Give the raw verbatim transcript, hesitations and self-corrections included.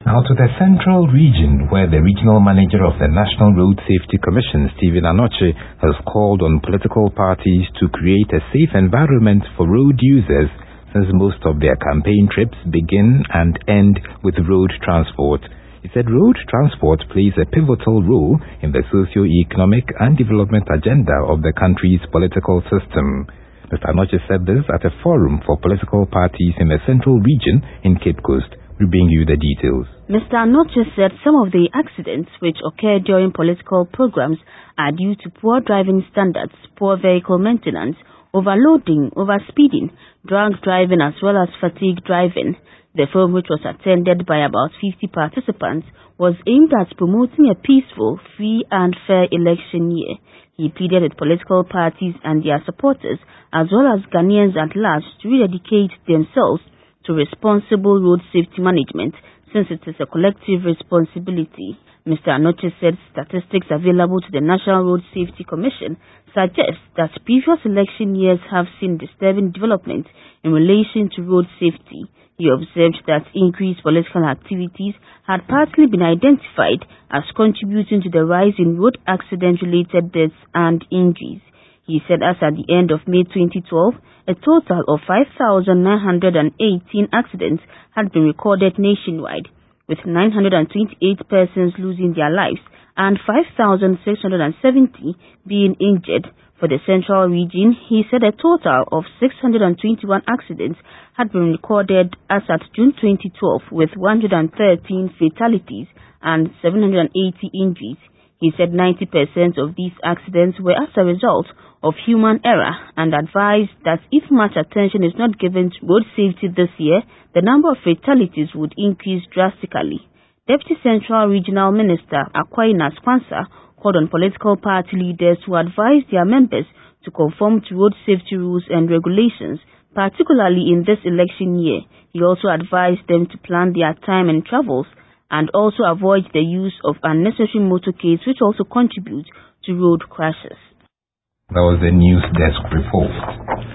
Now to the Central Region, where the Regional Manager of the National Road Safety Commission, Stephen Anoche, has called on political parties to create a safe environment for road users, since most of their campaign trips begin and end with road transport. He said road transport plays a pivotal role in the socio-economic and development agenda of the country's political system. Mister Anoche said this at a forum for political parties in the Central Region in Cape Coast. We bring you the details. Mister Anoche said some of the accidents which occur during political programs are due to poor driving standards, poor vehicle maintenance, overloading, overspeeding, drunk driving as well as fatigue driving. The forum, which was attended by about fifty participants, was aimed at promoting a peaceful, free and fair election year. He pleaded with political parties and their supporters, as well as Ghanaians at large, to rededicate themselves to responsible road safety management, since it is a collective responsibility. Mister Anoche said statistics available to the National Road Safety Commission suggest that previous election years have seen disturbing development in relation to road safety. He observed that increased political activities had partly been identified as contributing to the rise in road accident-related deaths and injuries. He said as at the end of May twenty twelve, a total of five thousand nine hundred eighteen accidents had been recorded nationwide, with nine hundred twenty-eight persons losing their lives and five thousand six hundred seventy being injured. For the Central Region, he said a total of six hundred twenty-one accidents had been recorded as at June twenty twelve, with one hundred thirteen fatalities and seven hundred eighty injuries. He said ninety percent of these accidents were as a result of human error and advised that if much attention is not given to road safety this year, the number of fatalities would increase drastically. Deputy Central Regional Minister Akwai-Nas Kwansa called on political party leaders to advise their members to conform to road safety rules and regulations, particularly in this election year. He also advised them to plan their time and travels and also avoid the use of unnecessary motorcades, which also contribute to road crashes. That was the news desk report.